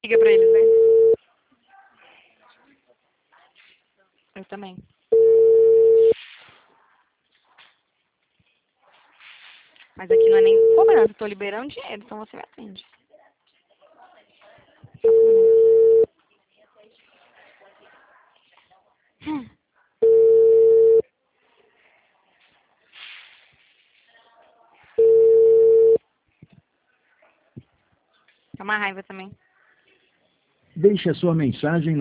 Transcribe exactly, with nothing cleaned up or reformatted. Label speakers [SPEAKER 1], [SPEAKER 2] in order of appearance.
[SPEAKER 1] Liga pra eles, né? Eu também. Mas aqui não é nem cobrança, eu tô liberando dinheiro, então você me atende. Hum. É uma raiva também.
[SPEAKER 2] Deixe a sua mensagem